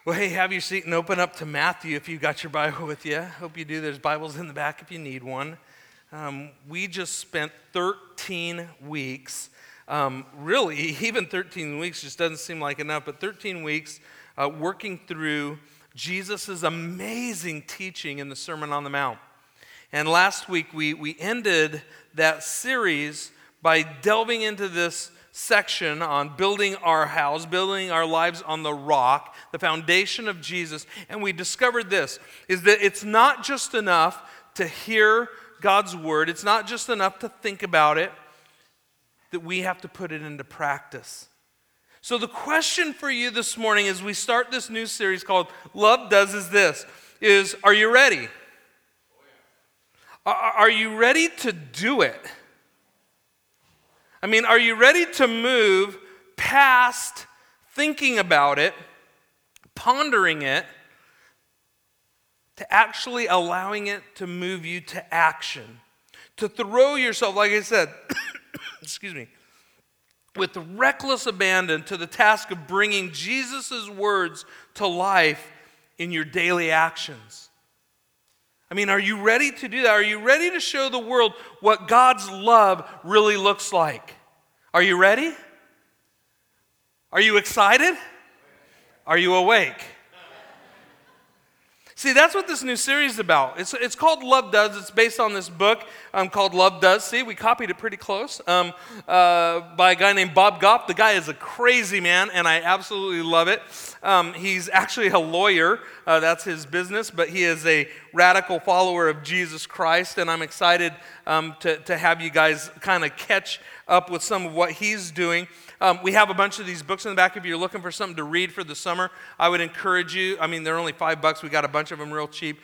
Well, hey, have your seat and open up to Matthew if you got your Bible with you. Hope you do. There's Bibles in the back if you need one. We just spent 13 weeks, really, even 13 weeks just doesn't seem like enough, but 13 weeks working through Jesus' amazing teaching in the Sermon on the Mount. And last week we ended that series by delving into this section on building our house, building our lives on the rock, the foundation of Jesus. And we discovered this, is that it's not just enough to hear God's word. It's not just enough to think about it, that we have to put it into practice. So the question for you this morning as we start this new series called Love Does is this, is are you ready? Are you ready to do it? I mean, are you ready to move past thinking about it, pondering it, to actually allowing it to move you to action? To throw yourself, like I said, excuse me, with reckless abandon to the task of bringing Jesus' words to life in your daily actions. I mean, are you ready to do that? Are you ready to show the world what God's love really looks like? Are you ready? Are you excited? Are you awake? See, that's what this new series is about. It's called Love Does. It's based on this book called Love Does. See, we copied it pretty close by a guy named Bob Goff. The guy is a crazy man, and I absolutely love it. He's actually a lawyer. That's his business, but he is a radical follower of Jesus Christ, and I'm excited to have you guys kind of catch up with some of what he's doing. We have a bunch of these books in the back. If you're looking for something to read for the summer, I would encourage you. I mean, they're only $5. We got a bunch of them real cheap.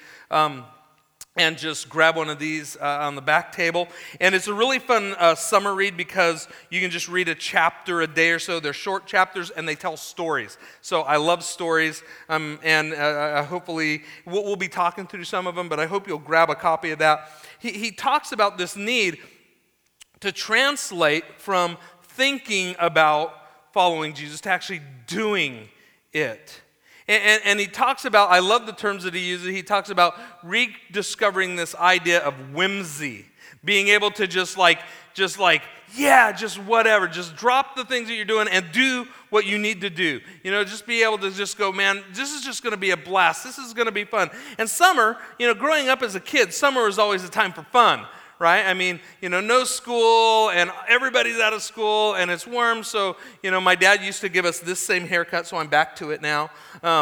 And just grab one of these on the back table. And it's a really fun summer read because you can just read a chapter a day or so. They're short chapters and they tell stories. So I love stories. And hopefully we'll be talking through some of them, but I hope you'll grab a copy of that. He talks about this need to translate from thinking about following Jesus to actually doing it. And he talks about, I love the terms that he uses, he talks about rediscovering this idea of whimsy. Being able to just whatever, just drop the things that you're doing and do what you need to do. You know, just be able to just go, man, this is just going to be a blast. This is going to be fun. And summer, growing up as a kid, summer was always a time for fun. Right? I mean, no school and everybody's out of school and it's warm. So, my dad used to give us this same haircut, so I'm back to it now.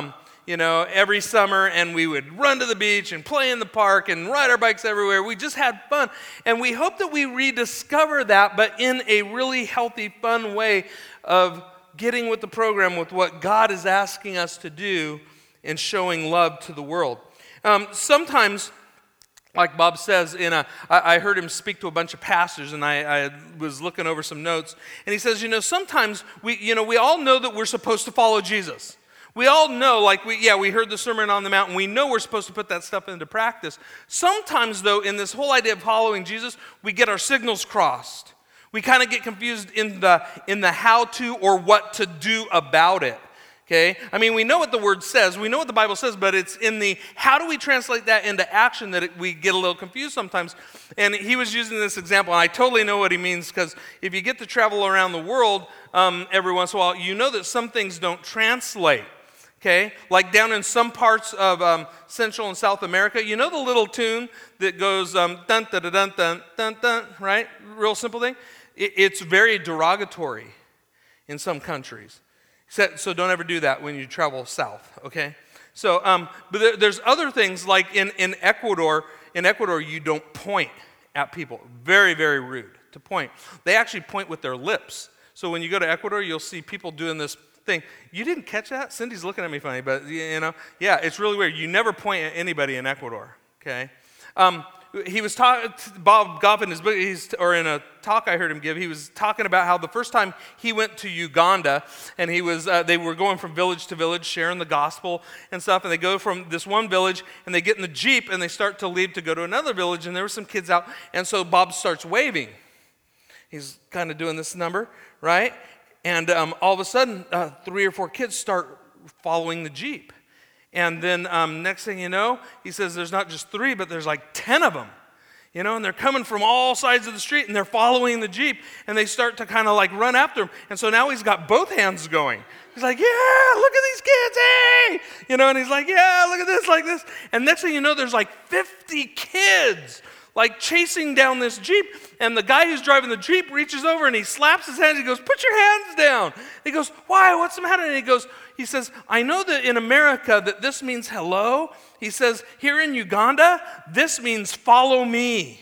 Every summer, and we would run to the beach and play in the park and ride our bikes everywhere. We just had fun. And we hope that we rediscover that, but in a really healthy, fun way of getting with the program with what God is asking us to do in showing love to the world. Sometimes, like Bob says, I heard him speak to a bunch of pastors, and I was looking over some notes, and he says, sometimes we all know that we're supposed to follow Jesus. We all know, we heard the Sermon on the Mount, and we know we're supposed to put that stuff into practice. Sometimes, though, in this whole idea of following Jesus, we get our signals crossed. We kind of get confused in the how to or what to do about it. Okay? I mean, we know what the word says, we know what the Bible says, but it's in the how do we translate that into action that we get a little confused sometimes. And he was using this example, and I totally know what he means, because if you get to travel around the world every once in a while, you know that some things don't translate. Okay? Like down in some parts of Central and South America, the little tune that goes dun dun dun dun dun dun dun, right? Real simple thing. It's very derogatory in some countries. So don't ever do that when you travel south, okay? So, but there's other things like in Ecuador. In Ecuador, you don't point at people. Very, very rude to point. They actually point with their lips. So when you go to Ecuador, you'll see people doing this thing. You didn't catch that? Cindy's looking at me funny, but yeah, it's really weird. You never point at anybody in Ecuador, okay? He was talking, Bob Goff in his book, or in a talk I heard him give, he was talking about how the first time he went to Uganda, and they were going from village to village, sharing the gospel and stuff, and they go from this one village, and they get in the Jeep, and they start to leave to go to another village, and there were some kids out, and so Bob starts waving. He's kind of doing this number, right? And all of a sudden, 3 or 4 kids start following the Jeep. And then next thing you know, he says there's not just 3, but there's like 10 of them. And they're coming from all sides of the street, and they're following the Jeep, and they start to kind of like run after him. And so now he's got both hands going. He's like, yeah, look at these kids, hey! And he's like, yeah, look at this, like this. And next thing you know, there's like 50 kids like chasing down this Jeep. And the guy who's driving the Jeep reaches over and he slaps his hands. He goes, put your hands down. He goes, why? What's the matter? And he says, I know that in America that this means hello. He says, here in Uganda, this means follow me.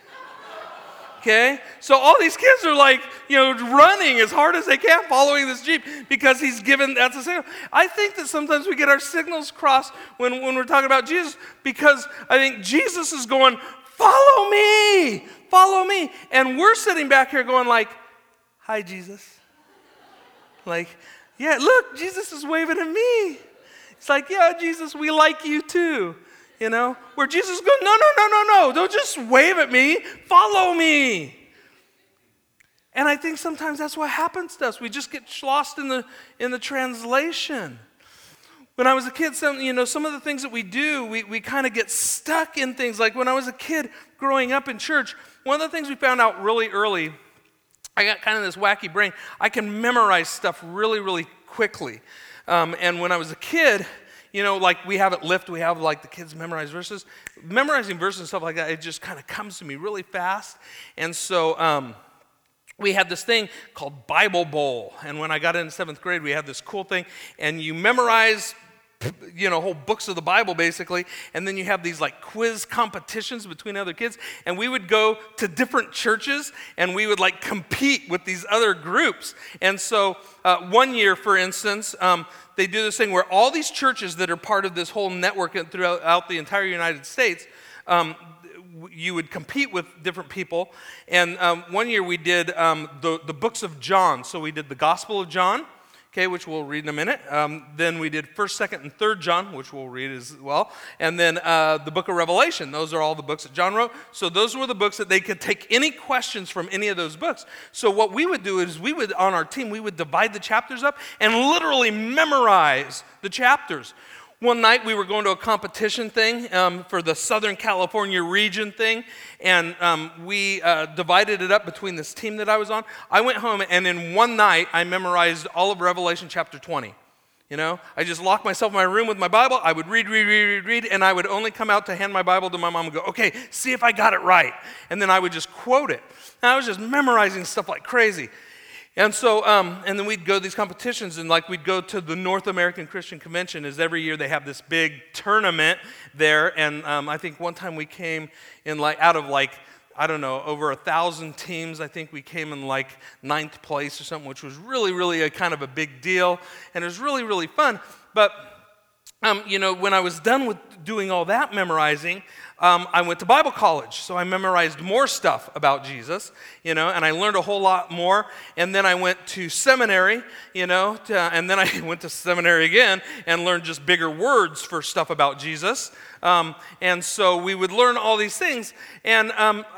Okay? So all these kids are like, running as hard as they can, following this Jeep, because he's given, that's a signal. I think that sometimes we get our signals crossed when we're talking about Jesus, because I think Jesus is going, follow me, follow me. And we're sitting back here going like, hi, Jesus. Like, yeah, look, Jesus is waving at me. It's like, yeah, Jesus, we like you too. Where Jesus goes, no, don't just wave at me, follow me. And I think sometimes that's what happens to us. We just get lost in the translation. When I was a kid, some of the things that we do, we kind of get stuck in things. Like when I was a kid growing up in church, one of the things we found out really early, I got kind of this wacky brain. I can memorize stuff really, really quickly. And when I was a kid, like we have at Lift, we have like the kids memorize verses. Memorizing verses and stuff like that, it just kind of comes to me really fast. And so we had this thing called Bible Bowl. And when I got into 7th grade, we had this cool thing. And you memorize, whole books of the Bible basically. And then you have these like quiz competitions between other kids. And we would go to different churches and we would like compete with these other groups. And so one year, for instance, they do this thing where all these churches that are part of this whole network throughout the entire United States, you would compete with different people. And one year we did the books of John. So we did the Gospel of John, okay, which we'll read in a minute. Then we did 1st, 2nd, and 3rd John, which we'll read as well. And then the book of Revelation. Those are all the books that John wrote. So those were the books that they could take any questions from any of those books. So what we would do is on our team, we would divide the chapters up and literally memorize the chapters. One night we were going to a competition thing for the Southern California region thing, and we divided it up between this team that I was on. I went home, and in one night I memorized all of Revelation chapter 20. I just locked myself in my room with my Bible. I would read, and I would only come out to hand my Bible to my mom and go, okay, see if I got it right. And then I would just quote it. And I was just memorizing stuff like crazy. And so, and then we'd go to these competitions, and like we'd go to the North American Christian Convention, as every year they have this big tournament there. And I think one time we came in out of over 1,000 teams. I think we came in 9th place or something, which was really, really a kind of a big deal. And it was really, really fun. But, when I was done with doing all that memorizing, I went to Bible college, so I memorized more stuff about Jesus, and I learned a whole lot more. And then I went to seminary, and then I went to seminary again and learned just bigger words for stuff about Jesus. And so we would learn all these things, and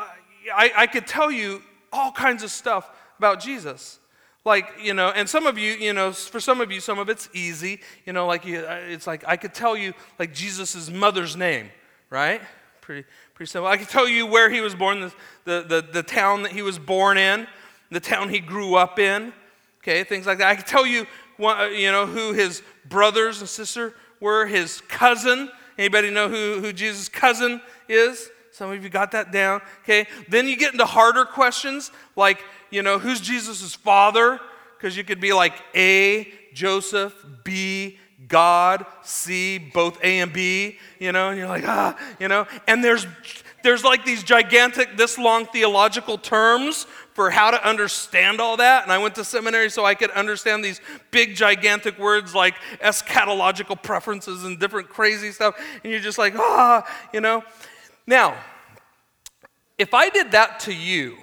I could tell you all kinds of stuff about Jesus. And some of you, for some of you, some of it's easy, it's like I could tell you Jesus' mother's name, right? Pretty simple. I can tell you where he was born, the town that he was born in, the town he grew up in, okay, things like that. I can tell you, who his brothers and sister were, his cousin. Anybody know who Jesus' cousin is? Some of you got that down, okay? Then you get into harder questions, like, who's Jesus' father? Because you could be like A, Joseph, B, God, C, both A and B, and you're like, and there's like these gigantic, this long theological terms for how to understand all that. And I went to seminary so I could understand these big, gigantic words like eschatological preferences and different crazy stuff. And you're just like, Now, if I did that to you,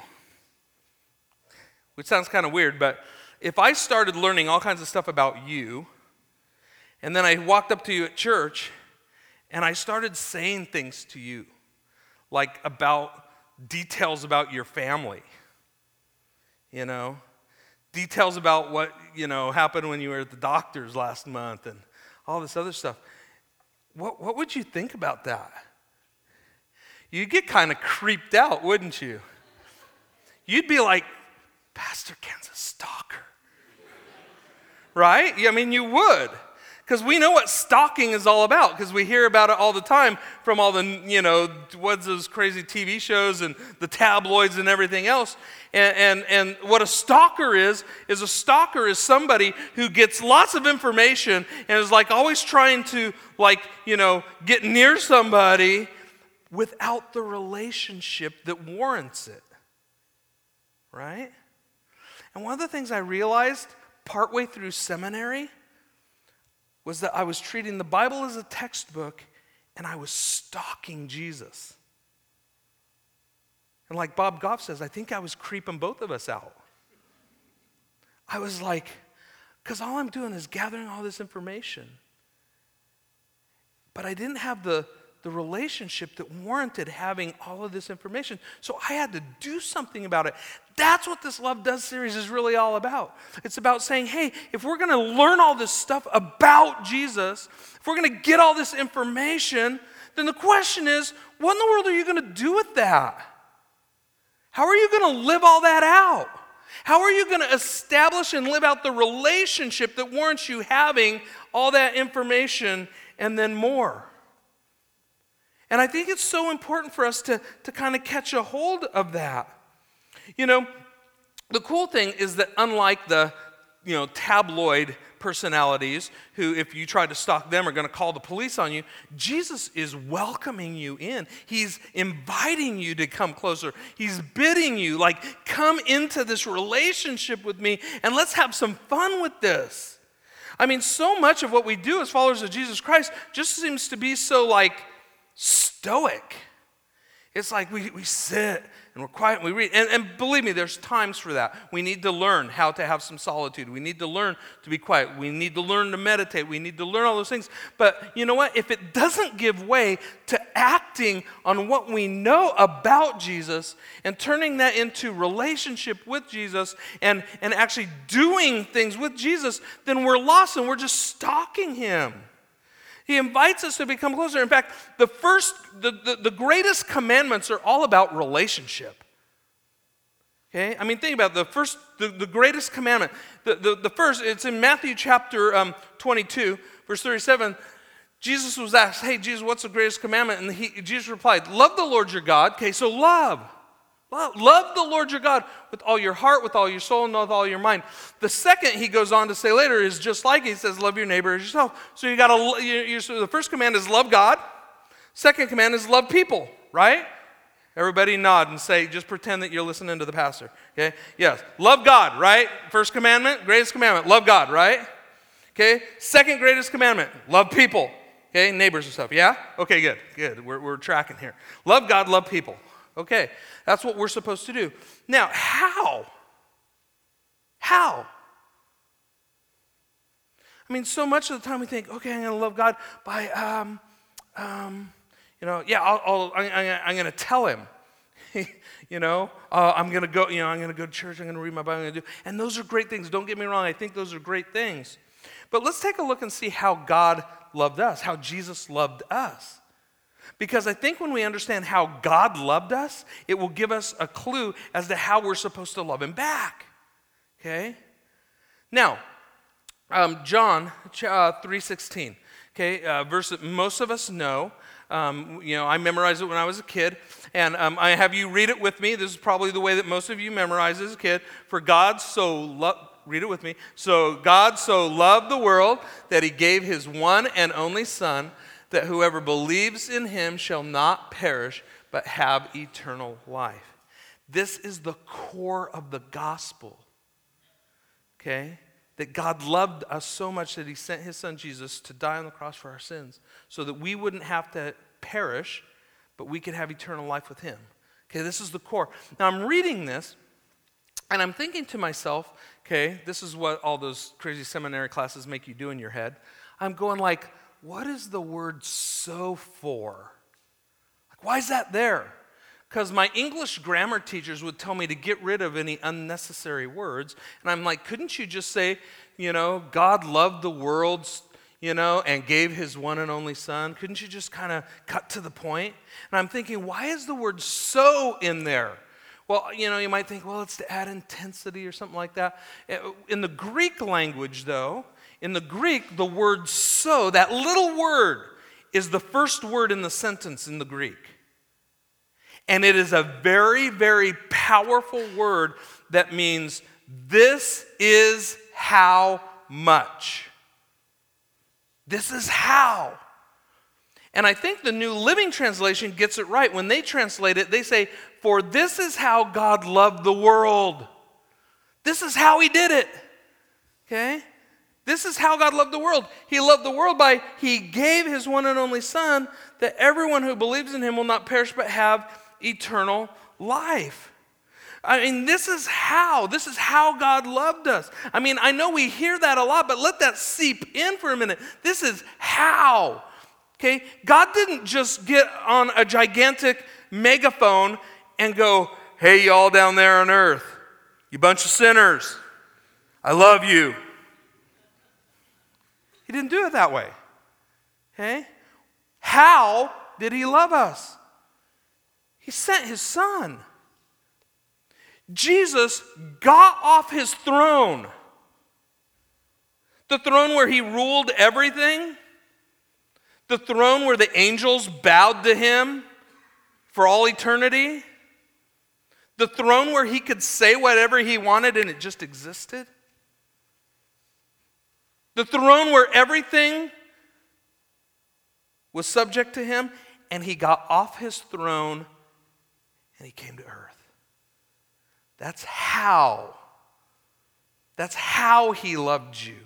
which sounds kind of weird, but if I started learning all kinds of stuff about you, and then I walked up to you at church, and I started saying things to you, like about details about your family, details about what, happened when you were at the doctor's last month, and all this other stuff. what would you think about that? You'd get kind of creeped out, wouldn't you? You'd be like, Pastor Ken's a stalker. Right? I mean, you would. Because we know what stalking is all about, because we hear about it all the time from all the, what's those crazy TV shows and the tabloids and everything else. And what a stalker is a stalker is somebody who gets lots of information and is like always trying to get near somebody without the relationship that warrants it. Right? And one of the things I realized partway through seminary was that I was treating the Bible as a textbook and I was stalking Jesus. And like Bob Goff says, I think I was creeping both of us out. I was like, because all I'm doing is gathering all this information. But I didn't have the relationship that warranted having all of this information. So I had to do something about it. That's what this Love Does series is really all about. It's about saying, hey, if we're going to learn all this stuff about Jesus, if we're going to get all this information, then the question is, what in the world are you going to do with that? How are you going to live all that out? How are you going to establish and live out the relationship that warrants you having all that information and then more? And I think it's so important for us to kind of catch a hold of that. The cool thing is that unlike the, tabloid personalities who, if you try to stalk them, are going to call the police on you, Jesus is welcoming you in. He's inviting you to come closer. He's bidding you, come into this relationship with me and let's have some fun with this. I mean, so much of what we do as followers of Jesus Christ just seems to be so, stoic. It's like we sit and we're quiet and we read. And believe me, there's times for that. We need to learn how to have some solitude. We need to learn to be quiet. We need to learn to meditate. We need to learn all those things. But you know what? If it doesn't give way to acting on what we know about Jesus and turning that into relationship with Jesus and actually doing things with Jesus, then we're lost and we're just stalking him. He invites us to become closer. In fact, the greatest commandments are all about relationship. Okay? I mean, think about it. The greatest commandment. The first, it's in Matthew chapter 22, verse 37. Jesus was asked, hey, Jesus, what's the greatest commandment? And Jesus replied, love the Lord your God. Okay, so love. Love the Lord your God with all your heart, with all your soul, and with all your mind. The second he goes on to say later is just like he says, love your neighbor as yourself. So so the first command is love God. Second command is love people, right? Everybody nod and say, just pretend that you're listening to the pastor. Okay? Yes. Love God, right? First commandment, greatest commandment, love God, right? Okay? Second greatest commandment, love people. Okay? Neighbors and stuff. Yeah? Okay, good. We're tracking here. Love God, love people. Okay, that's what we're supposed to do. Now, how? I mean, so much of the time we think, okay, I'm going to love God by, I'm going to tell him. I'm going to go, I'm going to go to church, I'm going to read my Bible, I'm going to do. And those are great things. Don't get me wrong. I think those are great things. But let's take a look and see how God loved us, how Jesus loved us. Because I think when we understand how God loved us, it will give us a clue as to how we're supposed to love him back. Okay? Now, John 3:16, okay, verse that most of us know. I memorized it when I was a kid, and I have you read it with me. This is probably the way that most of you memorized as a kid. For God so loved, read it with me. So God so loved the world that he gave his one and only Son, that whoever believes in him shall not perish, but have eternal life. This is the core of the gospel, okay? That God loved us so much that he sent his son Jesus to die on the cross for our sins so that we wouldn't have to perish, but we could have eternal life with him. Okay, this is the core. Now I'm reading this, and I'm thinking to myself, okay, this is what all those crazy seminary classes make you do in your head. I'm going like, what is the word so for? Why is that there? Because my English grammar teachers would tell me to get rid of any unnecessary words. And I'm like, couldn't you just say, God loved the world, and gave his one and only son? Couldn't you just kind of cut to the point? And I'm thinking, why is the word so in there? Well, you might think, well, it's to add intensity or something like that. In the Greek language, though, in the Greek, the word so, that little word, is the first word in the sentence in the Greek. And it is a very, very powerful word that means this is how much. This is how. And I think the New Living Translation gets it right. When they translate it, they say, for this is how God loved the world. This is how he did it. Okay? This is how God loved the world. He loved the world by he gave his one and only son that everyone who believes in him will not perish but have eternal life. I mean, this is how God loved us. I mean, I know we hear that a lot, but let that seep in for a minute. This is how. Okay? God didn't just get on a gigantic megaphone and go, hey, y'all down there on earth, you bunch of sinners, I love you. He didn't do it that way. Okay? How did he love us? He sent his son. Jesus got off his throne. The throne where he ruled everything. The throne where the angels bowed to him for all eternity. The throne where he could say whatever he wanted and it just existed. The throne where everything was subject to him, and he got off his throne and he came to earth. That's how. That's how he loved you.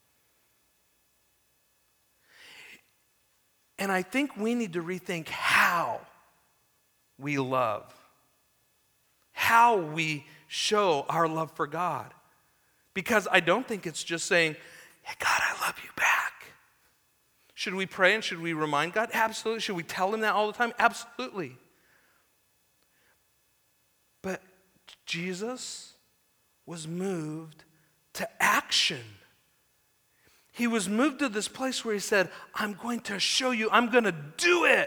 And I think we need to rethink how we love. How we show our love for God. Because I don't think it's just saying, hey, God, I love you back. Should we pray and should we remind God? Absolutely. Should we tell him that all the time? Absolutely. But Jesus was moved to action. He was moved to this place where he said, I'm going to show you, I'm going to do it.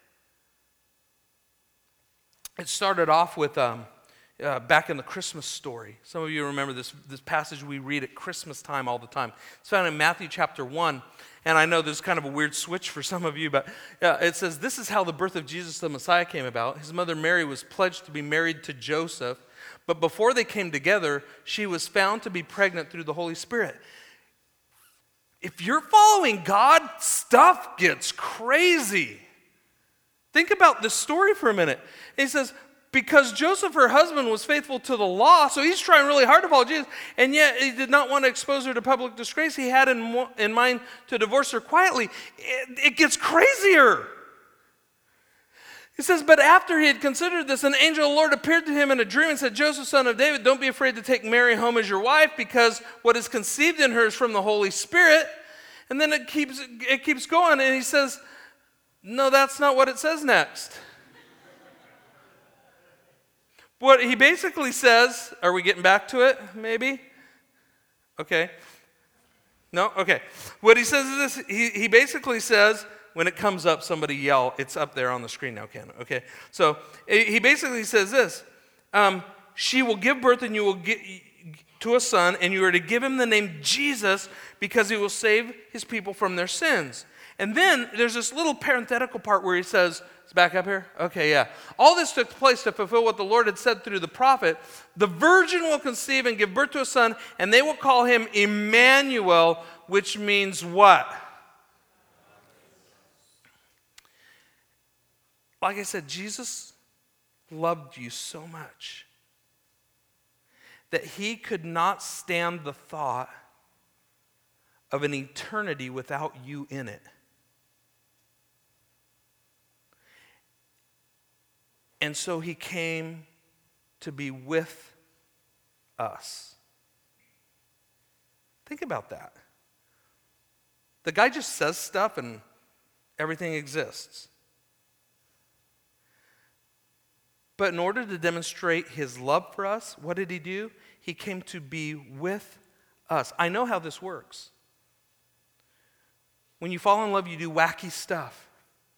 It started off with back in the Christmas story. Some of you remember this passage we read at Christmas time all the time. It's found in Matthew chapter 1. And I know there's kind of a weird switch for some of you, but it says, this is how the birth of Jesus the Messiah came about. His mother Mary was pledged to be married to Joseph, but before they came together, she was found to be pregnant through the Holy Spirit. If you're following God, stuff gets crazy. Think about this story for a minute. He says, because Joseph, her husband, was faithful to the law, so he's trying really hard to follow Jesus, and yet he did not want to expose her to public disgrace. He had in mind to divorce her quietly. It gets crazier. He says, but after he had considered this, an angel of the Lord appeared to him in a dream and said, Joseph, son of David, don't be afraid to take Mary home as your wife, because what is conceived in her is from the Holy Spirit. And then it keeps going, and he says, no, that's not what it says next. What he basically says, are we getting back to it, maybe? Okay. No? Okay. What he says is this, he basically says, when it comes up, somebody yell, it's up there on the screen now, Ken. Okay. So he basically says this, she will give birth and you will get to a son, and you are to give him the name Jesus because he will save his people from their sins. And then there's this little parenthetical part where he says, it's back up here? Okay, yeah. All this took place to fulfill what the Lord had said through the prophet. The virgin will conceive and give birth to a son, and they will call him Emmanuel, which means what? Like I said, Jesus loved you so much that he could not stand the thought of an eternity without you in it. And so he came to be with us. Think about that. The guy just says stuff and everything exists. But in order to demonstrate his love for us, what did he do? He came to be with us. I know how this works. When you fall in love, you do wacky stuff.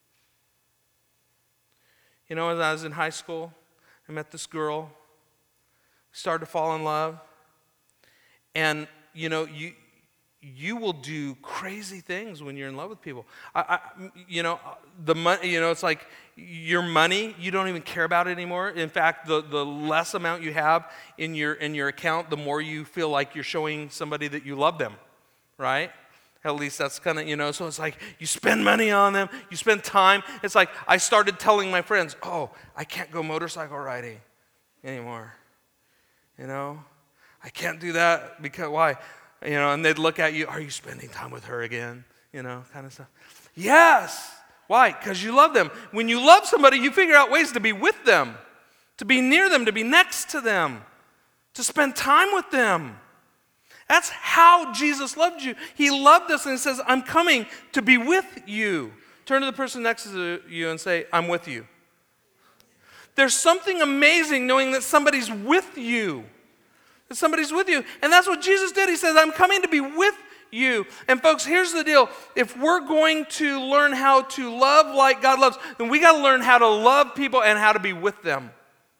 You know, as I was in high school, I met this girl, started to fall in love, and, you know, you will do crazy things when you're in love with people. You know, the money. You know, it's like your money. You don't even care about it anymore. In fact, the less amount you have in your account, the more you feel like you're showing somebody that you love them, right? At least that's kind of, you know. So it's like you spend money on them. You spend time. It's like I started telling my friends, "Oh, I can't go motorcycle riding anymore." You know, I can't do that because why? You know, and they'd look at you, are you spending time with her again? You know, kind of stuff. Yes. Why? Because you love them. When you love somebody, you figure out ways to be with them, to be near them, to be next to them, to spend time with them. That's how Jesus loved you. He loved us and he says, I'm coming to be with you. Turn to the person next to you and say, I'm with you. There's something amazing knowing that somebody's with you. That somebody's with you. And that's what Jesus did. He says, I'm coming to be with you. And folks, here's the deal. If we're going to learn how to love like God loves, then we got to learn how to love people and how to be with them.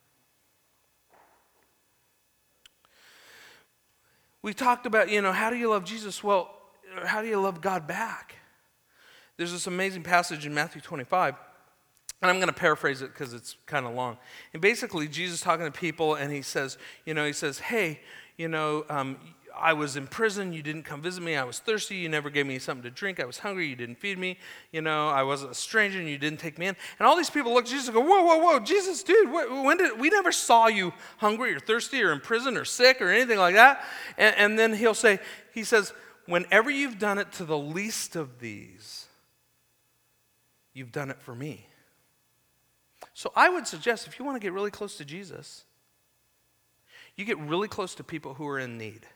We talked about, you know, how do you love Jesus? Well, how do you love God back? There's this amazing passage in Matthew 25. And I'm going to paraphrase it because it's kind of long. And basically, Jesus talking to people, and he says, hey, I was in prison. You didn't come visit me. I was thirsty. You never gave me something to drink. I was hungry. You didn't feed me. You know, I was a stranger, and you didn't take me in. And all these people look at Jesus and go, whoa, Jesus, dude, we never saw you hungry or thirsty or in prison or sick or anything like that. And then he says, whenever you've done it to the least of these, you've done it for me. So I would suggest if you want to get really close to Jesus, you get really close to people who are in need.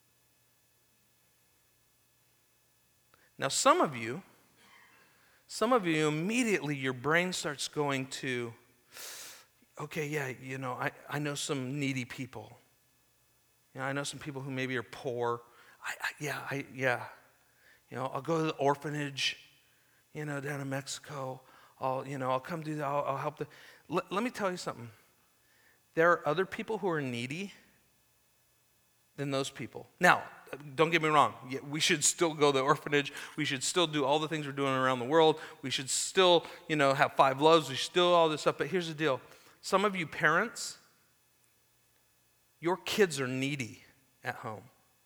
Now some of you immediately your brain starts going to, okay, yeah, you know, I know some needy people. You know, I know some people who maybe are poor. Yeah. You know, I'll go to the orphanage, you know, down in Mexico. I'll come do that. I'll help them. Let me tell you something. There are other people who are needy than those people. Now, don't get me wrong. We should still go to the orphanage. We should still do all the things we're doing around the world. We should still, you know, have 5 loaves. We should still all this stuff. But here's the deal. Some of you parents, your kids are needy at home.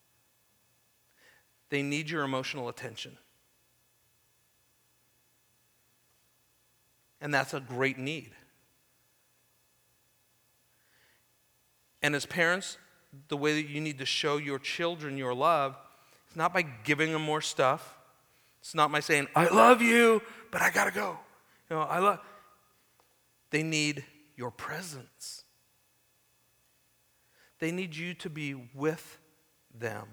They need your emotional attention. And that's a great need. And as parents, the way that you need to show your children your love is not by giving them more stuff. It's not by saying, I love you, but I gotta go. You know, they need your presence. They need you to be with them.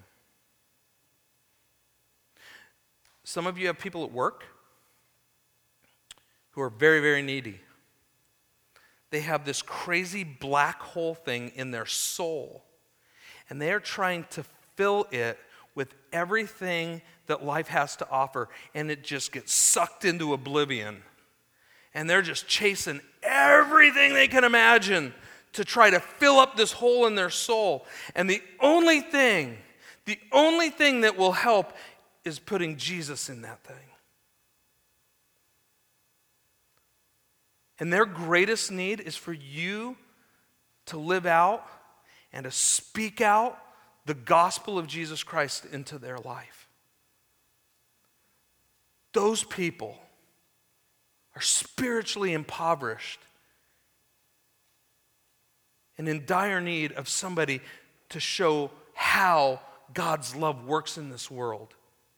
Some of you have people at work who are very, very needy. They have this crazy black hole thing in their soul, and they are trying to fill it with everything that life has to offer, and it just gets sucked into oblivion. And they're just chasing everything they can imagine to try to fill up this hole in their soul. And the only thing that will help is putting Jesus in that thing. And their greatest need is for you to live out and to speak out the gospel of Jesus Christ into their life. Those people are spiritually impoverished and in dire need of somebody to show how God's love works in this world.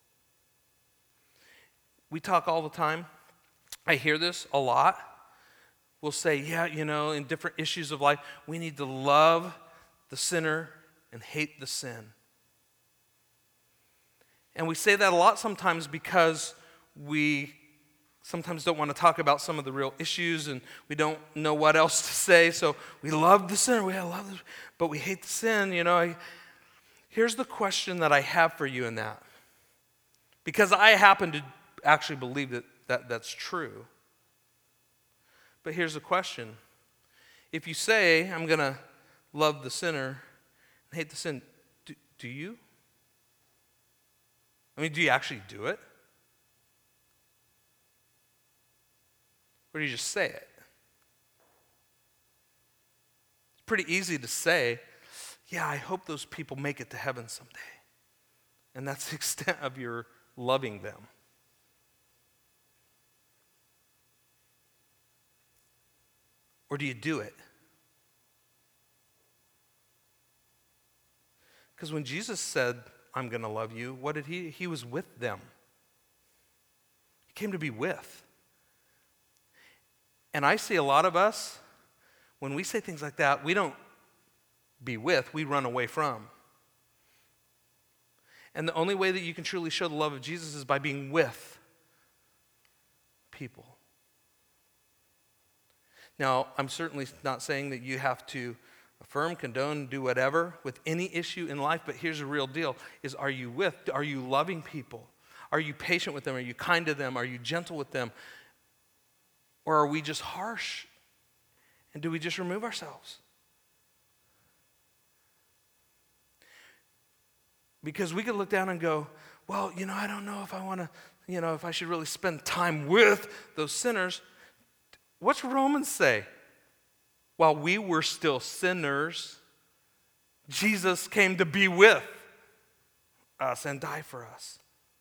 We talk all the time. I hear this a lot. We'll say, yeah, you know, in different issues of life, we need to love the sinner and hate the sin. And we say that a lot sometimes because we sometimes don't want to talk about some of the real issues and we don't know what else to say. So we love the sinner, but we hate the sin, you know. Here's the question that I have for you in that. because I happen to actually believe that that's true. But here's the question. If you say, I'm going to love the sinner and hate the sin, do you? I mean, do you actually do it? Or do you just say it? It's pretty easy to say, yeah, I hope those people make it to heaven someday. And that's the extent of your loving them. Or do you do it? Because when Jesus said, I'm going to love you, what did he? He was with them. He came to be with. And I see a lot of us, when we say things like that, we don't be with, we run away from. And the only way that you can truly show the love of Jesus is by being with people. Now, I'm certainly not saying that you have to affirm, condone, do whatever with any issue in life, but here's the real deal, is are you loving people? Are you patient with them? Are you kind to them? Are you gentle with them? Or are we just harsh? And do we just remove ourselves? Because we could look down and go, well, I don't know if I want to, if I should really spend time with those sinners. What's Romans say? While we were still sinners, Jesus came to be with us and die for us.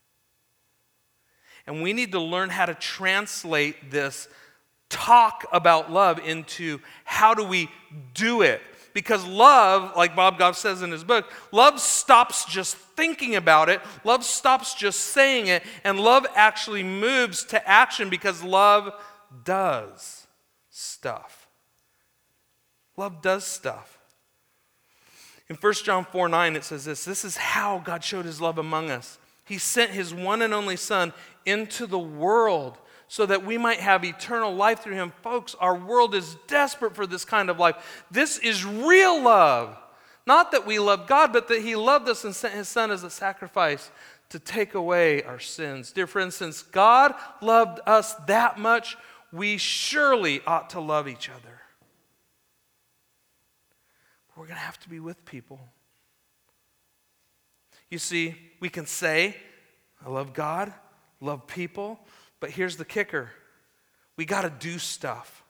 And we need to learn how to translate this talk about love into how do we do it. Because love, like Bob Goff says in his book, love stops just thinking about it, love stops just saying it, and love actually moves to action because love does stuff. Love does stuff. In 1 John 4:9 it says this is how God showed his love among us. He sent his one and only Son into the world so that we might have eternal life through him. Folks, our world is desperate for this kind of life. This is real love. Not that we love God, but that he loved us and sent his Son as a sacrifice to take away our sins. Dear friends, since God loved us that much, we surely ought to love each other. We're going to have to be with people. You see, we can say, I love God, love people, but here's the kicker. We got to do stuff.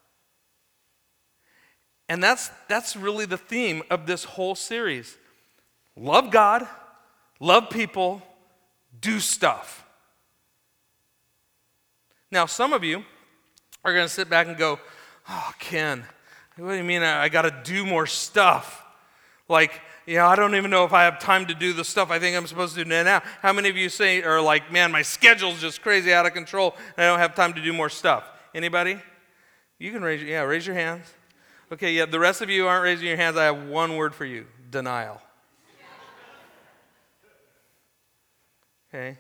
And that's really the theme of this whole series. Love God, love people, do stuff. Now, some of you are going to sit back and go, oh, Ken, what do you mean I got to do more stuff? Like, I don't even know if I have time to do the stuff I think I'm supposed to do now. How many of you are like, man, my schedule's just crazy out of control and I don't have time to do more stuff? Anybody? You can raise your hands. Okay, yeah, the rest of you aren't raising your hands. I have one word for you, denial. Okay?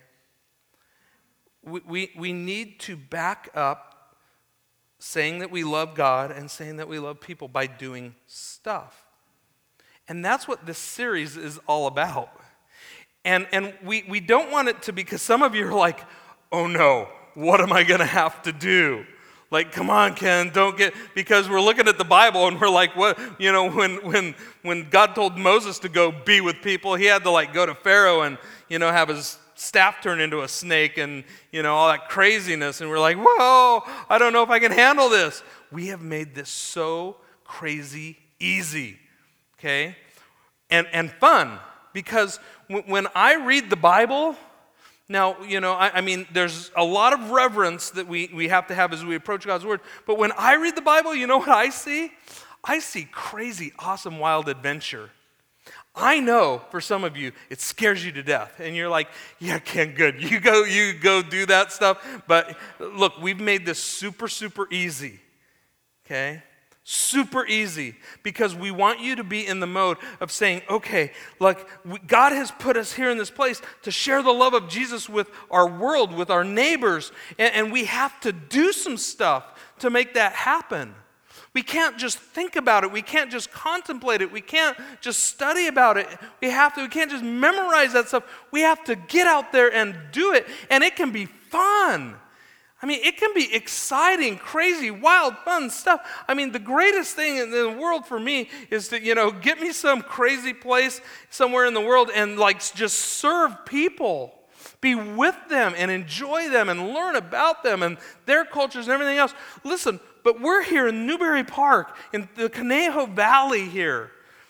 We need to back up saying that we love God and saying that we love people by doing stuff. And that's what this series is all about. And we don't want it to be, because some of you are like, oh no, what am I going to have to do? Like, come on, Ken, because we're looking at the Bible and we're like, what, when God told Moses to go be with people, he had to go to Pharaoh and, have his staff turn into a snake and, all that craziness. And we're like, whoa, I don't know if I can handle this. We have made this so crazy easy. Okay, and fun, because when I read the Bible, now, I mean, there's a lot of reverence that we have to have as we approach God's Word, but when I read the Bible, you know what I see? I see crazy, awesome, wild adventure. I know for some of you, it scares you to death, and you're like, yeah, Ken, good, you go do that stuff, but look, we've made this super, super easy, okay? Super easy, because we want you to be in the mode of saying, okay, God has put us here in this place to share the love of Jesus with our world, with our neighbors, and we have to do some stuff to make that happen. We can't just think about it. We can't just contemplate it. We can't just study about it. We can't just memorize that stuff. We have to get out there and do it. And it can be fun. I mean, it can be exciting, crazy, wild, fun stuff. I mean, the greatest thing in the world for me is to, get me some crazy place somewhere in the world and just serve people. Be with them and enjoy them and learn about them and their cultures and everything else. Listen, but we're here in Newberry Park, in the Conejo Valley here.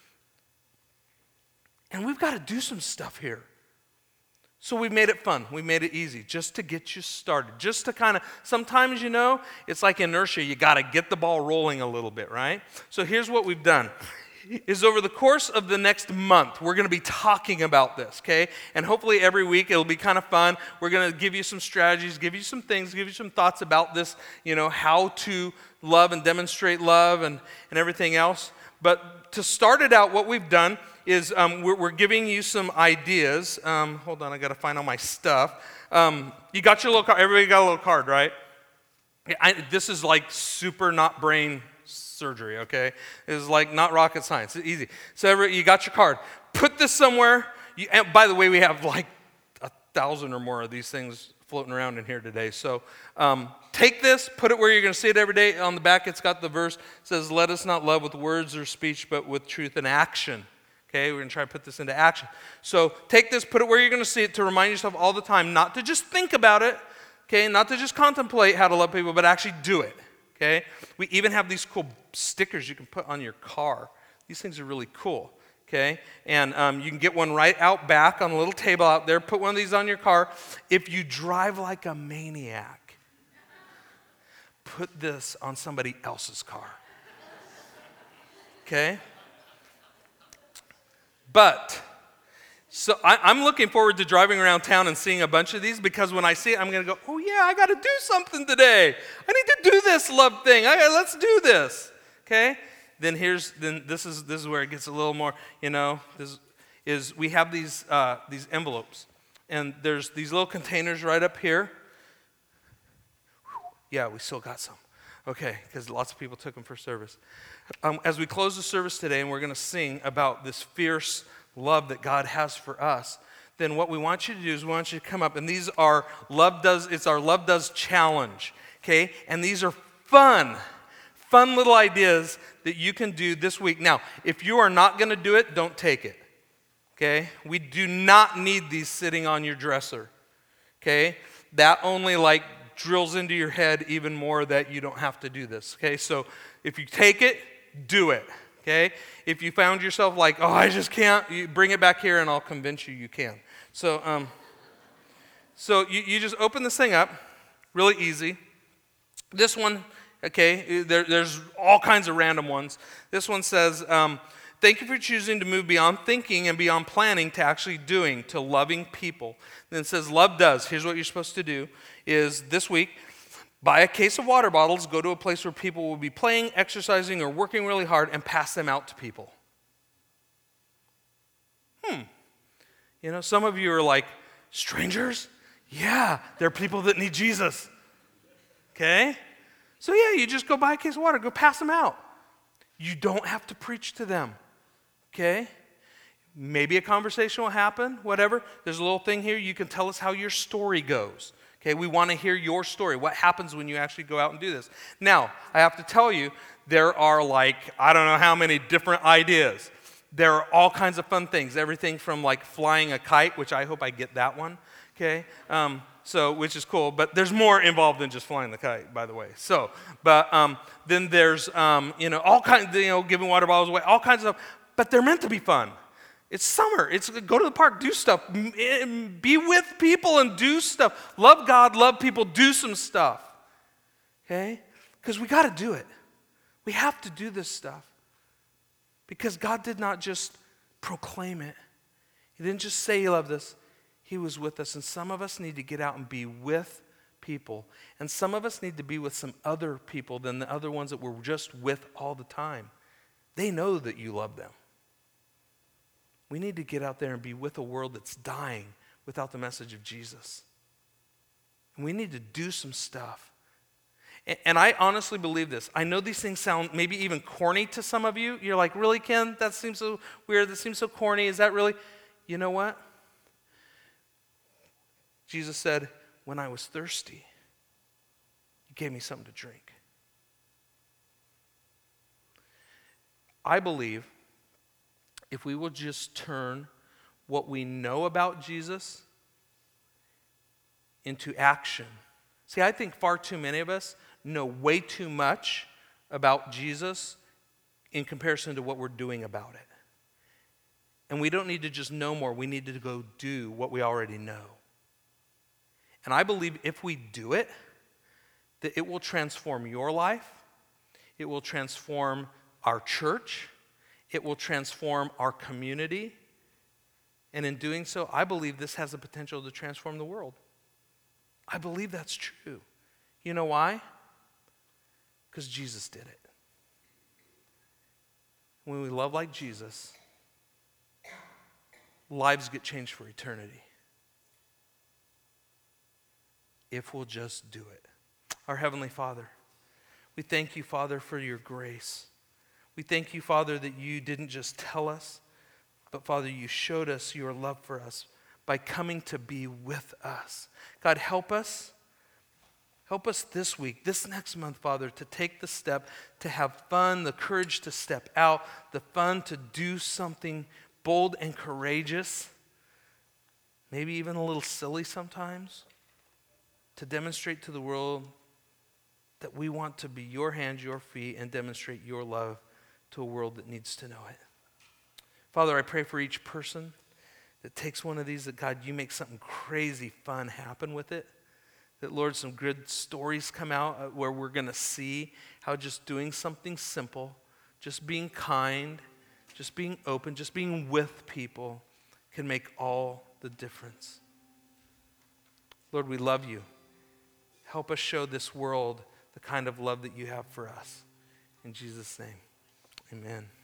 And we've got to do some stuff here. So we made it fun. We made it easy just to get you started. Just to sometimes, it's like inertia. You got to get the ball rolling a little bit, right? So here's what we've done. Is over the course of the next month, we're going to be talking about this, okay? And hopefully every week it'll be kind of fun. We're going to give you some strategies, give you some things, give you some thoughts about this, how to love and demonstrate love and everything else. But to start it out, what we've done is we're giving you some ideas. Hold on, I got to find all my stuff. You got your little card. Everybody got a little card, right? This is like super not brain surgery, okay? It's like not rocket science. It's easy. So you got your card. Put this somewhere. And by the way, we have like 1,000 or more of these things floating around in here today. So take this, put it where you're going to see it every day. On the back, it's got the verse. It says, let us not love with words or speech, but with truth and action. Okay, we're going to try to put this into action. So take this, put it where you're going to see it to remind yourself all the time, not to just think about it, okay, not to just contemplate how to love people, but actually do it. Okay? We even have these cool stickers you can put on your car. These things are really cool. Okay? And you can get one right out back on a little table out there. Put one of these on your car. If you drive like a maniac, put this on somebody else's car. Okay? But, so I'm looking forward to driving around town and seeing a bunch of these because when I see it, I'm going to go, oh yeah, I got to do something today. I need to do this love thing. Let's do this. Okay? Then this is where it gets a little more, we have these envelopes. And there's these little containers right up here. Yeah, we still got some. Okay, because lots of people took them for service. As we close the service today and we're going to sing about this fierce love that God has for us, then what we want you to do is we want you to come up, and these are it's our Love Does challenge, okay? And these are fun little ideas that you can do this week. Now, if you are not going to do it, don't take it, okay? We do not need these sitting on your dresser, okay? That only drills into your head even more that you don't have to do this, okay? So if you take it, do it, okay? If you found yourself I just can't, you bring it back here and I'll convince you can. So you just open this thing up, really easy. This one, okay, there's all kinds of random ones. This one says, thank you for choosing to move beyond thinking and beyond planning to actually doing, to loving people. Then it says, love does. Here's what you're supposed to do is this week, buy a case of water bottles, go to a place where people will be playing, exercising, or working really hard, and pass them out to people. Some of you are like, strangers? Yeah, they're people that need Jesus. Okay? So yeah, you just go buy a case of water, go pass them out. You don't have to preach to them. Okay? Maybe a conversation will happen, whatever. There's a little thing here. You can tell us how your story goes. Okay, we want to hear your story. What happens when you actually go out and do this? Now, I have to tell you, there are I don't know how many different ideas. There are all kinds of fun things. Everything from flying a kite, which I hope I get that one. Okay, which is cool. But there's more involved than just flying the kite, by the way. Then there's all kinds. Giving water bottles away, all kinds of stuff. But they're meant to be fun. It's summer. It's go to the park, do stuff. Be with people and do stuff. Love God, love people, do some stuff. Okay? Because we got to do it. We have to do this stuff. Because God did not just proclaim it. He didn't just say he loved us. He was with us. And some of us need to get out and be with people. And some of us need to be with some other people than the other ones that we're just with all the time. They know that you love them. We need to get out there and be with a world that's dying without the message of Jesus. And we need to do some stuff. And I honestly believe this. I know these things sound maybe even corny to some of you. You're like, really, Ken? That seems so weird. That seems so corny. Is that really? You know what? Jesus said, when I was thirsty, he gave me something to drink. I believe if we will just turn what we know about Jesus into action. See, I think far too many of us know way too much about Jesus in comparison to what we're doing about it. And we don't need to just know more. We need to go do what we already know. And I believe if we do it, that it will transform your life. It will transform our church. It will transform our community. And in doing so, I believe this has the potential to transform the world. I believe that's true. You know why? Because Jesus did it. When we love like Jesus, lives get changed for eternity. If we'll just do it. Our Heavenly Father, we thank you, Father, for your grace. We thank you, Father, that you didn't just tell us, but Father, you showed us your love for us by coming to be with us. God, help us. Help us this week, this next month, Father, to take the step, to have fun, the courage to step out, the fun to do something bold and courageous, maybe even a little silly sometimes, to demonstrate to the world that we want to be your hands, your feet, and demonstrate your love to a world that needs to know it. Father, I pray for each person that takes one of these, that God, you make something crazy fun happen with it. That, Lord, some good stories come out where we're going to see how just doing something simple, just being kind, just being open, just being with people can make all the difference. Lord, we love you. Help us show this world the kind of love that you have for us. In Jesus' name, amen.